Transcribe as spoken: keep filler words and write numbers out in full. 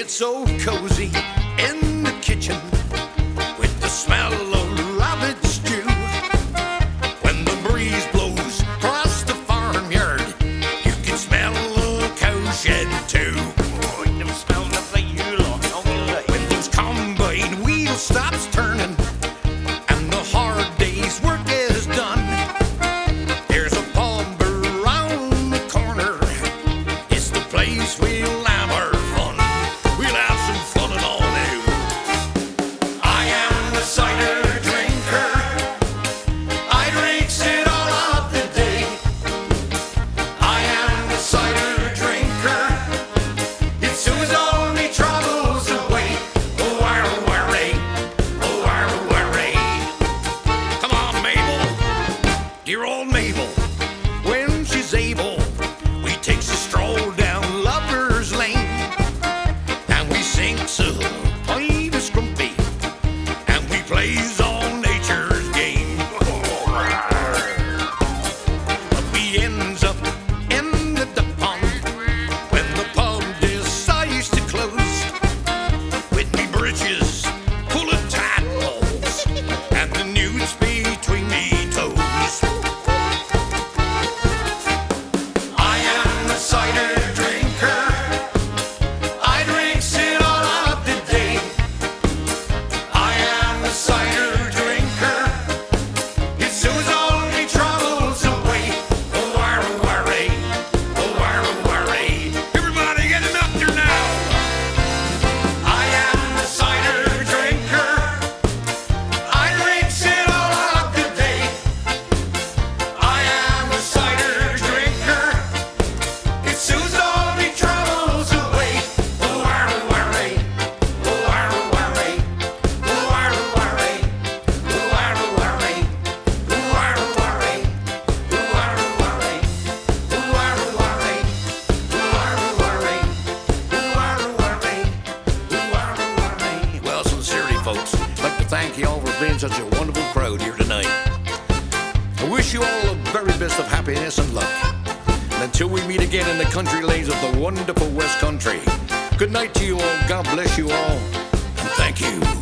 It's so cozy in the kitchen with the smell of rabbit stew. When the breeze blows across the farmyard, you can smell the cow shed too. When those combine wheels stops turning and the hard day's work is done, there's a pub around the corner. It's the place we'll have our fun. We'll have some fun and all new. I am the cider drinker. I drinks it all of the day. I am the cider drinker. It soothes all me troubles away. Oh, wah, worry. Oh, wah, worry. Come on, Mabel. Dear old Mabel. When she's able, we takes a stroll down Lover's Lane, and we sings a pint of scrumpy, and we plays all nature's game. But we ends up in the duck pond when the pub decides to close, with me britches full of tadpoles and the newts between me toes. I am the cider drinker. I drinks it all of the day. I am the cider drinker. It soothes all me troubles away. Oh, wah, worry. Oh, wah, worry. Everybody getting up there now. I am the cider drinker. I drinks it all of the day. I am the cider drinker. It soothes all me troubles away. Oh, wah, worry. Oh, wah, worry. Oh, wah, worry. Oh, wah, worry. Oh, wah, worry. Oh, wah, worry. Oh, wah, worry. Oh, wah, worry. Oh, wah, worry. Oh, wah, worry. Well, sincerely, folks, I'd like to thank you all for being such a wonderful crowd here tonight. I wish you all the very best of happiness and luck. And until we meet again in the country lanes of the wonderful West Country, good night to you all. God bless you all. And thank you.